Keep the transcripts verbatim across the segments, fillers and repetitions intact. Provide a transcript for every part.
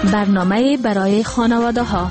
برنامه برای خانواده ها.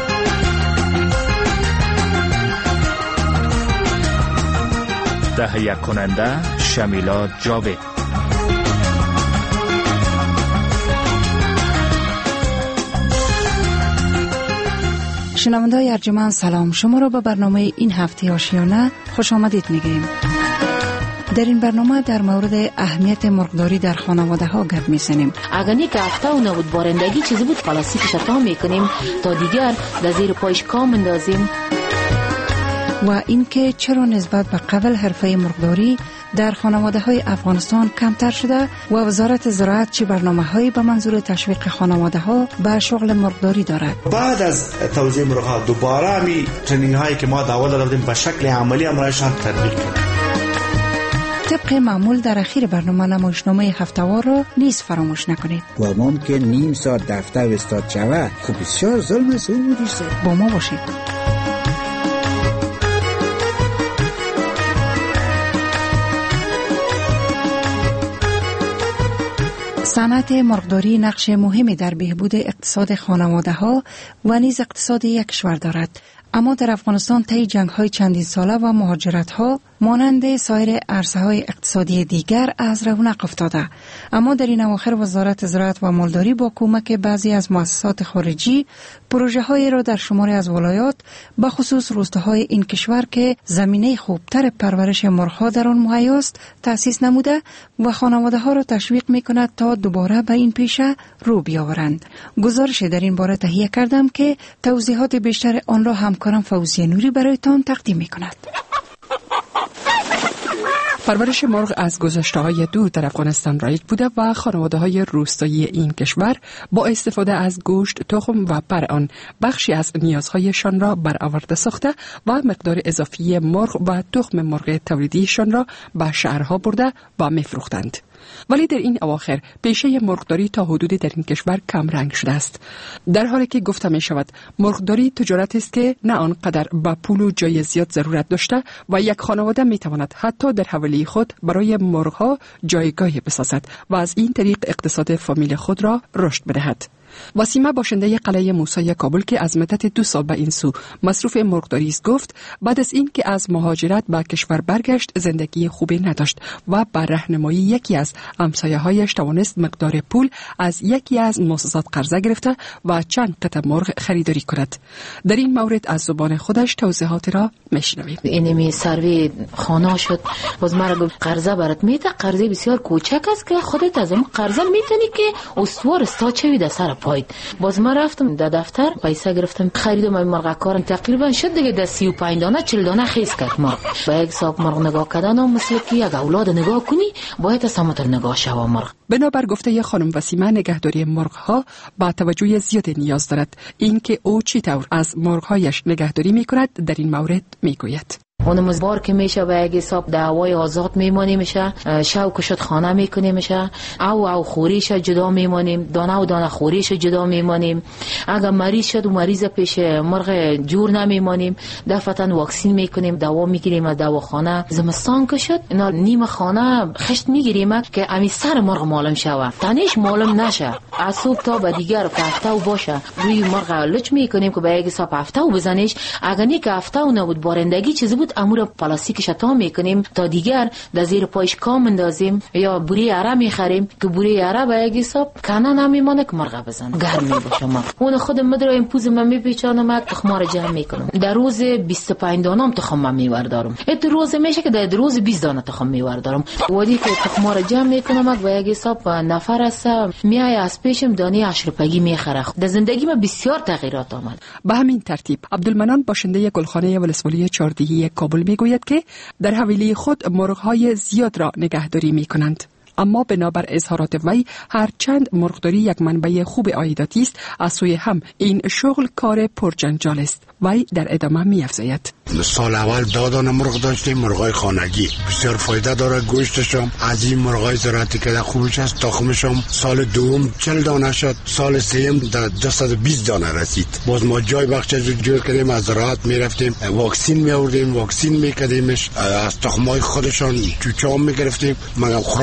تهیه کننده شمیلا جاوید. شنونده‌های ارجمند سلام، شما را به برنامه این هفته آشیانه خوش آمدید میگیم. در این برنامه در مورد اهمیت مرغداری در خانواده ها گپ میزنیم. اگر نیک هفته و نبود بارندگی چیزی بود پلاستیک شتا میکنیم تا دیگر در زیر پایش کام اندازیم. و اینکه چرا نسبت به قبل حرفه مرغداری در خانواده های افغانستان کمتر شده و وزارت زراعت چه برنامه هایی به منظور تشویق خانواده ها به شغل مرغداری دارد. بعد از توزیع مرغ ها دوباره می ترنینگ هایی که ما داول دادیم به شکل عملی امرایشان تطبیق کنیم. طبق معمول در اخیر برنامه نمایشنامه هفته‌وار را نیز فراموش نکنید. و ممکن نیم ساعت دفتر استاد شود. خب بسیار ظلم است اون مدیر صاحب. با ما باشید. صنعت مرغداری نقش مهمی در بهبود اقتصاد خانواده ها و نیز اقتصاد یک کشور دارد. اما در افغانستان طی جنگ های چندین ساله و مهاجرت ها مانند سایر عرصه های اقتصادی دیگر از رونق افتاده. اما در این اواخر وزارت زراعت و مالداری با کمک بعضی از مؤسسات خارجی پروژه هایی را در شماری از ولایات به خصوص روستاهای این کشور که زمینه خوبتر پرورش مرغ‌ها در آن مهیاست تأسیس نموده و خانواده ها را تشویق می کند تا دوباره به این پیشه رو بیاورند. گزارش در این باره تهیه کردم که توضیحات بیشتر آن را همکارم فوزیه نوری برایتان تقدیم می کند. پرورش مرغ از گذشته‌های دور در افغانستان رایج بوده و خانواده‌های روستایی این کشور با استفاده از گوشت، تخم و پر آن بخشی از نیازهایشان را برآورده ساخته و مقدار اضافی مرغ و تخم مرغ تولیدیشان را به شهرها برده و می‌فروختند. ولی در این اواخر پیشه مرغداری تا حدودی در این کشور کم رنگ شده است. در حالی که گفته می شود مرغداری تجارت است که نه آنقدر با پول و جای زیاد ضرورت داشته و یک خانواده می تواند حتی در حوالی خود برای مرغها جایگاهی بسازد و از این طریق اقتصاد فامیل خود را رشد بدهد. وسیمه باشنده قلعه موسی کابل که از مدت دو سال به این سو مصروف مرغداری است گفت بعد از این که از مهاجرت به کشور برگشت زندگی خوبی نداشت و بر راهنمایی یکی از همسایه‌هایش توانست مقدار پول از یکی از مؤسسات قرضه گرفته و چند قطعه مرغ خریداری کند. در این مورد از زبان خودش توضیحات را میشنویم. اینمی سروی خانه شد باز مرا گفت قرضه برات میده، قرضه بسیار کوچک است که خودت از اون قرضه میتونی که استوار استا چوی در سر پاید. باز من رفتم در دفتر پیسه گرفتم خریدم این مرغ کارم تقریبا شد دیگه در سی و پنج دانه چهل دانه خیس کرد مرغ. با یک حساب مرغ نگاه کردن مثل که یک اولاد نگاه کنی باید سمت نگاه شوا مرغ. بنابر گفته خانم وسیمه نگهداری مرغ ها با توجه زیاد نیاز دارد. اینکه او چطور از مرغ هایش نگهداری میکند در این مورد میگوید. اون مزبار که میشه به یک حساب دعوای آزاد میمانی میشه، شو کشت خانه میکنیم میشه، او او خوریش جدا میمانیم، دانه و دانه خوریش جدا میمانیم. اگر مریض شد و مریض پیش مرغ جور نمیمانیم، دفعتاً واکسین میکنیم، دوا میگیریم از دواخانه. زمستان که شد اینا نیم خانه خشت میگیریم که امی سر مرغ معلوم شوه، تنش معلوم نشه، از صبح تا به دیگر هفته و باشه روی مرغ لچ میکنیم که به یک حساب هفته و بزنیش. اگر نیک هفته و نبود بارندگی چیزی بود امور پلاستیک شتا میکنیم تا دیگر در زیر پایش کام اندازیم یا بوری اره میخریم که بوری اره به یک حساب کنه نمیمانه که مرغ بزن گرم میباشه. ما اون خود مدرایم پوز من میپیچانم تخمار جمع میکنم. در روز بیست و پنج دانم تخم میوردارم. ات روز میشه که در روز بیست دانه تخم میوردارم. وادی که تخمار جمع میکنم به یک حساب نفر است میای از پیشم دانه اشرپگی میخره. در زندگی من بسیار تغییرات آمد. به همین ترتیب عبدالمنان باشنده گلخانه ولسوالی چهاردهی کابل میگوید که در حویلی خود مرغ‌های زیاد را نگهداری میکنند. اما بنابر اظهارات وی هرچند مرغداری یک منبع خوب عایداتی است، از سوی هم این شغل کار پرجنجال است. وی در ادامه می‌افزاید: سال اول دادان مرغ داشتیم، مرغای خانگی بسیار فایده داره، گوشتشم از این مرغای زراعتی که خوبش است. تخمشم سال دوم چهل دانه شد، سال سوم در دویست و بیست دانه رسید. باز ما جای بخش جور کردیم، از زراعت میرفتیم واکسین میآوردیم، واکسین میکردیمش، از تخمای خودشان چوچام میگرفتیم. ما خراس داشت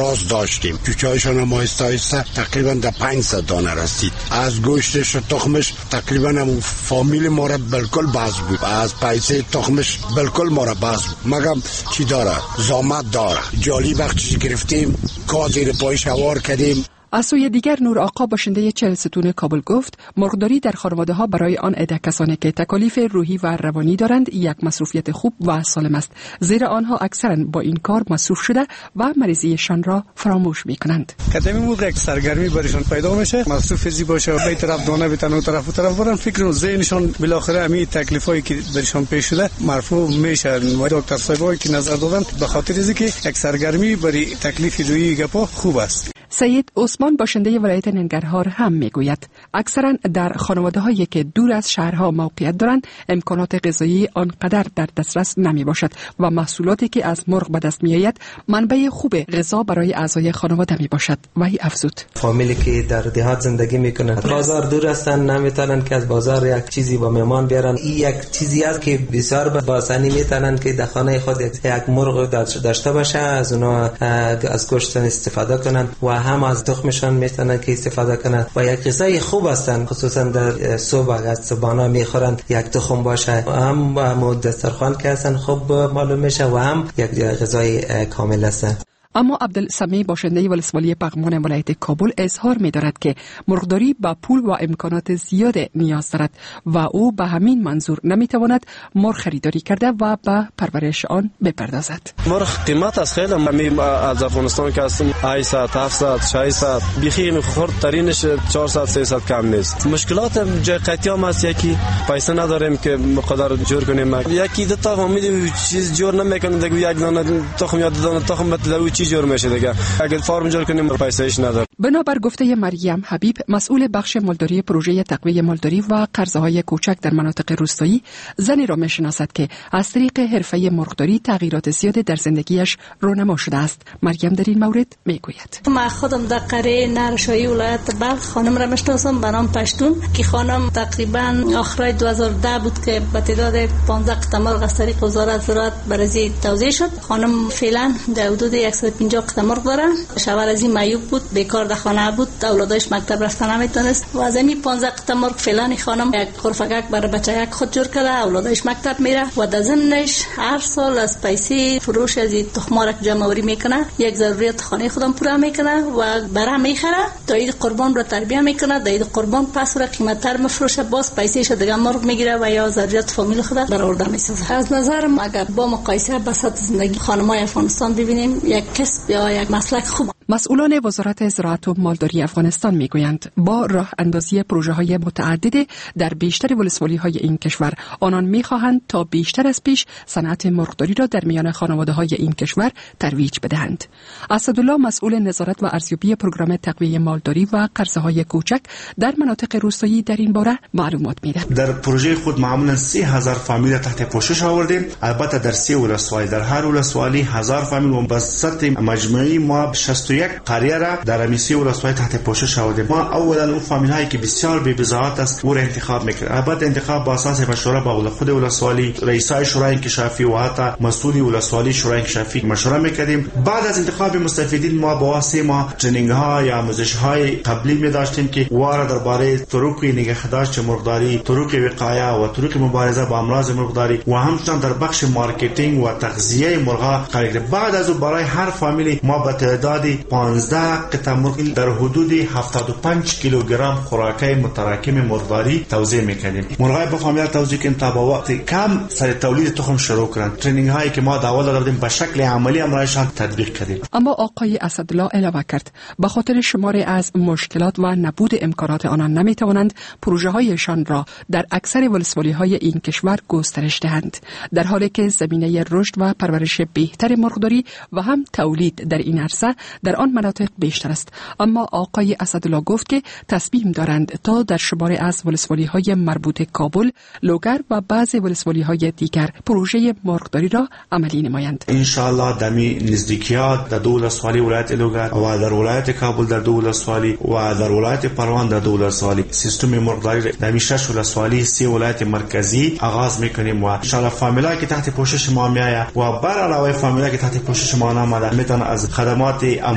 داشتیم. چوچه‌هایشان هم آهسته آهسته تقریبا در پانصد دانه رسید. از گوشتش و تخمش تقریبا همون فامیل ما را بالکل باز بود. از پیسه تخمش بالکل ما را باز بود. مگم چی داره؟ زامت داره. جالی بخشی گرفتیم، کار زیر پای شوار کردیم. از سوی دیگر نور آقا باشنده چهل ستون کابل گفت مرغداری در خانواده ها برای آن عده کسانی که تکالیف روحی و روانی دارند یک مصروفیت خوب و سالم است، زیرا آنها اکثرا با این کار مصروف شده و مریضیشان را فراموش می کنند. کدام موقع یک سرگرمی برایشان پیدا میشه، مصروف زی باشه، به طرف دانه بتن و طرف و طرف برن، فکر و ذهنشان بالاخره همین تکلیفایی که برایشان پیش شده مرفوع میشه. دکتر صاحبایی که نظر دادن به خاطر اینکه یک سرگرمی برای تکلیف روحی گپا خوب است. سید عثمان باشنده ولایت ننگرهار هم میگوید اکثرا در خانواده هایی که دور از شهرها موقعیت دارند امکانات غذایی آنقدر در دسترس نمی باشد و محصولاتی که از مرغ به دست می آید منبع خوب غذا برای اعضای خانواده می باشد. وی افزود فامیلی که در دهات زندگی میکنند بازار دور هستند، نمیتونن که از بازار یک چیزی با مهمان بیارن. این یک چیزی است که بسیار با آسانی میتونن که در خانه خود یک مرغ داشته باشه، از اونها از گوشت استفاده کنند و هم از تخمشان میتونن که استفاده کنند و یک غذای خوب هستند. خصوصا در صبح از صبحانه میخورند یک تخم باشه، هم با دسترخوان که هستند خوب معلوم میشه و هم یک غذای کامل هستند. اما عبدالسمی باشنده ولسوالی پغمان ولایت کابل اظهار می‌دارد که مرغداری با پول و امکانات زیاد نیاز دارد و او به همین منظور نمی‌تواند مرغ خریداری کرده و به پرورش آن بپردازد. مرغ قیمت از خیلی می از افغانستان که هستم هشتصد هفتصد ششصد بیخی خردترینش چهارصد سیصد کم نیست. مشکلات جای قطعی هم هست، یکی پیسه نداریم که مقدار جور کنیم، یکی دو تا فهمیدیم چیز جور نمی‌کنیم، دیگه یک دانه تخم یا دو دانه تخم بتلو جور میشه دیگه، اگه فارم جور کنیم پیسه‌اش نداره. بنابر گفته مریم حبیب مسئول بخش مالداری پروژه تقویه مالداری و قرضه‌های کوچک در مناطق روستایی، زنی را میشناسد که از طریق حرفه مرغداری تغییرات زیاد در زندگیش رونما شده است. مریم در این مورد میگوید من خودم در قریه نرشایی ولایت بلخ خانم را میشناسم به نام پشتون که خانم تقریبا آخر دو هزار و ده بود که به تعداد پانزده قطعه مرغ از طریق وزارت زراعت برای توزیع شد. خانم فعلا در حدود صد و پنجاه قطعه مرغ داره. شوهر از این معیوب بود، بیکار در خانه بود، اولادش مکتب رفتن نمیتونست و از این پانزده قطعه مرغ فعلا خانم یک غرفگک برای بچه‌ک خود جور کرده، اولادش مکتب میره و در ضمنش هر سال از پیسه فروش از این تخم‌ها جمع آوری میکنه، یک ضروریات خانه خودم پورا میکنه و برای میخره تا این قربان رو تربیت میکنه، در این قربان پس رو قیمت‌تر میفروشه، باز پیسه‌ش دیگه مرغ میگیره و یا ضروریات فامیل خود برآورده میسازه. از نظرم اگر با مقایسه بساط زندگی خانم‌های افغانستان ببینیم یک کسب یا یک مسلک خوب. مسئولان وزارت زراعت و مالداری افغانستان میگویند با راه اندازی پروژه های متعدد در بیشتر ولسوالی های این کشور آنان میخواهند تا بیشتر از پیش صنعت مرغداری را در میان خانواده های این کشور ترویج بدهند. اسدالله مسئول نظارت و ارزیابی پروگرام تقویه مالداری و قرضه های کوچک در مناطق روستایی در این باره معلومات میدهد. در پروژه خود معمولا سه هزار فامیل تحت پوشش آوردیم، البته در سه ولسوالی، در هر ولسوالی هزار فامیل و به سطح مجموعی ما شصت و یک قریه را در امیسی ولسوالی تحت پوشش آوردیم. ما اولا اون فامیل هایی که بسیار بی بضاعت است او را انتخاب میکنیم. البته انتخاب با اساس مشوره با خود ولسوالی، رئیسای شورای انکشافی و حتی مسئول ولسوالی شورای انکشافی مشوره میکردیم. بعد از انتخاب مستفیدین ما با واسطه ما ترنینگ ها یا آموزش های قبلی می داشتیم که واره درباره طرق نگهداشت مرغداری، طرق وقایه و طرق مبارزه با امراض مرغداری و همچنین در بخش مارکتینگ و تغذیه مرغا قرار گرفت. بعد از او برای هر فامیلی ما به تعداد پانزده قطعه مرغ در حدود هفتاد و پنج کیلوگرم خوراکای متراکم مرغداری توزیع می‌کردیم. مرغای به فامیل توزیع کردیم تا با وقت کم سر تولید تخم شروع کنند. ترنینگ هایی که ما داوود دادیم به شکل عملی امرایشان تطبیق کردیم. اما آقای اسدالله علاوه کرد به خاطر شماری از مشکلات و نبود امکانات آنان نمی‌توانند پروژه هایشان را در اکثر ولسوالی های این کشور گسترش دهند، در حالی که زمینه رشد و پرورش بهتر مرغداری و هم تولید در این عرصه در آن مناطق بیشتر است. اما آقای اسدالله گفت که تصمیم دارند تا در شماری از ولسوالی های مربوط کابل، لوگر و بعضی ولسوالی های دیگر پروژه مرغداری را عملی نمایند. ان شاء الله دمی نزدیکیات در دو ولسوالی ولایت لوگر و در ولایت کابل در دو ولسوالی و در ولایت پروان در دو ولسوالی سیستم مرغداری در شش ولسوالی سی ولایت مرکزی آغاز میکنیم و ان شاء الله فامیلایی که تحت پوشش ما میآید و بر علاوه فامیلایی که تحت پوشش ما نمیآید میتونن از خدمات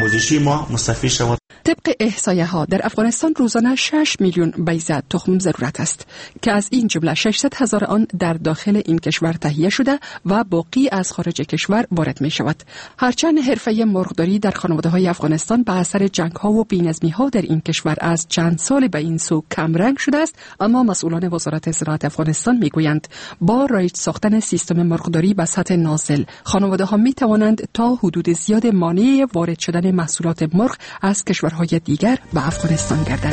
آموزشی ما مستفید شود. طبق احصایه ها در افغانستان روزانه شش میلیون بیضه تخم ضرورت است که از این جمله ششصد هزار آن در داخل این کشور تهیه شده و باقی از خارج کشور وارد می شود. هرچند حرفه مرغداری در خانواده های افغانستان به اثر جنگ ها و بی‌نظمی ها در این کشور از چند سال به این سو کم رنگ شده است، اما مسئولان وزارت زراعت افغانستان می گویند با رایج ساختن سیستم مرغداری به سطح نازل، خانواده ها می توانند تا حدود زیاد مانع وارد شدن محصولات مرغ از کشورهای دیگر به افغانستان گردند.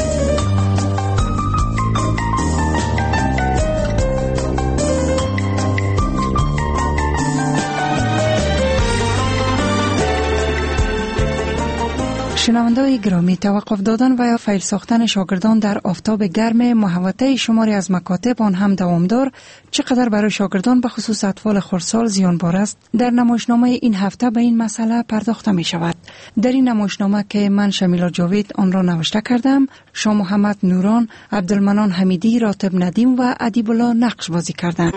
شنونده‌های گرامی، توقف دادن و یا فیل ساختن شاگردان در آفتاب گرم محوطه شماری از مکاتب آن هم دوامدار چقدر برای شاگردان به خصوص اطفال خردسال زیانبار است، در نمایشنامه این هفته به این مسئله پرداخته می شود. در این نمایشنامه که من شمیلا جاوید آن را نوشته کردم، شاه محمد نوران، عبدالمنان حمیدی، راتب ندیم و ادیب الله نقش بازی کردند.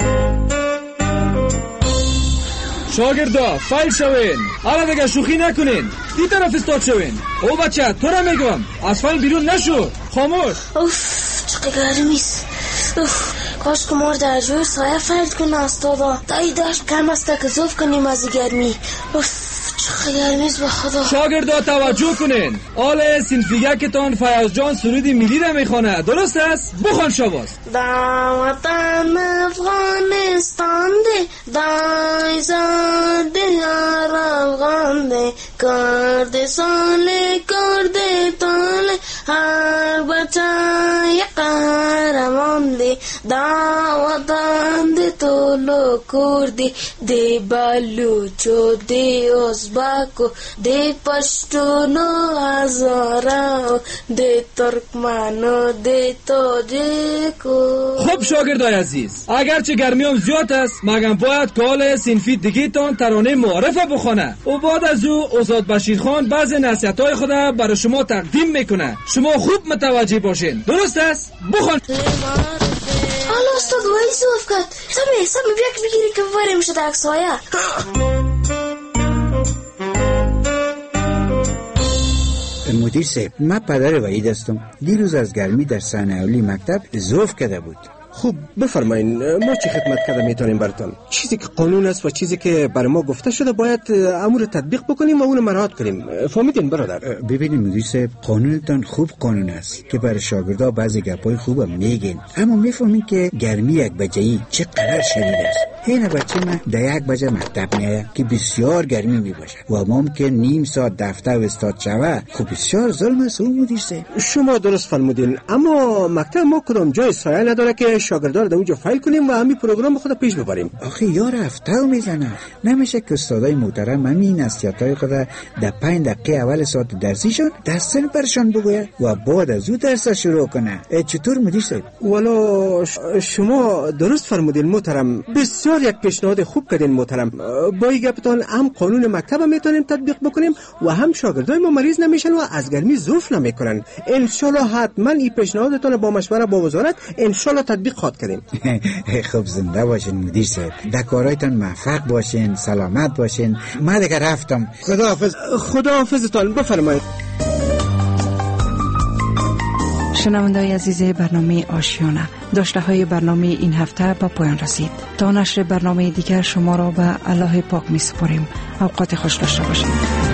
شاگردا فایل شوین، حالا دیگه شوخی نکنین، دی طرف استاد شوین. او بچه تو را میگم از فایل بیرون نشو، خاموش. اوف چقدر گرمیست. اوف کاش که مار در جور سایه فایل کنه استادا، دایی داشت کم است که زوف کنیم از گرمی. اوف چقدر گرمیست به خدا. شاگردا توجه کنین، آل سنفیگه که تان فیاض جان سرود ملی را میخونه، درست است؟ بخوان شواز. دا وطن افغانستان دی، دای زاده هر افغان دی، کرده ساله کرده تاله، هر بچه قهرمان دی، دا وطن دی تولو کردی، دی بلوچو دی ازبکو، دی پشتونو هزارو، دی ترکمنو، دی تاجیکو. خب شاگردای عزیز، اگرچه گرمی هم زیاد است مگم باید کال سنفی دیگه تان ترانه معرفه بخونه و بعد از او استاد بشیر خان بعض نصیحت‌های خود برای شما تقدیم میکنه. شما خوب متوجه باشین، درست است؟ بخون. حالا استاد وای زوف کرد، سمی سمی بیا که بگیری که وارم شده اکسایه. مدیر صاحب، من پدر وحید هستم. دیروز از گرمی در صحنه اولی مکتب ضعف کرده بود. خوب بفرمایین، ما چه خدمت کرده میتونیم براتون؟ چیزی که قانون است و چیزی که بر ما گفته شده باید امور تطبیق بکنیم و اون مراعات کنیم. فهمیدین برادر؟ ببینید مدیر صاحب، قانونتان خوب قانون است که برای شاگردا بعضی گپای خوبم میگین، اما میفهمین که گرمی یک بجه‌ای چقدر شدید است. این بچه من در یک بجه مکتب میآید که بسیار گرمی میباشد و ممکن نیم ساعت دفتر و استاد شوه. خب بسیار ظلم است مدیر صاحب. شما درست فرمودین، اما مکتب ما کدام جای سایه نداره که شاگردان رو در اونجا فایل کنیم و همین پروگرام خود پیش ببریم. آخه یار هفته میزنه، نمیشه که استادای محترم همین نصیحتای خود در پنج دقیقه اول ساعت درسیشون دستن برشان بگوید و بعد از او درس شروع کنه. چطور مدیر صاحب؟ والا شما درست فرمودین محترم، بسیار یک پیشنهاد خوب کردین محترم. با این گپتان هم قانون مکتب میتونیم تطبیق بکنیم و هم شاگردای ما مریض نمیشن و از گرمی ضعف نمیکنن. ان شاء الله حتما این پیشنهادتون با مشوره با وزارت ان شاء الله تطبیق خواهد کردیم. خب زنده باشین مدیر صاحب، در کارهایتان موفق باشین، سلامت باشین. من دیگه رفتم، خداحافظ. خداحافظتان. بفرمایید. شنونده‌های عزیز برنامه آشیانه، داشته های برنامه این هفته به پایان رسید. تا نشر برنامه دیگر شما را به الله پاک می سپاریم. اوقات خوش داشته باشید.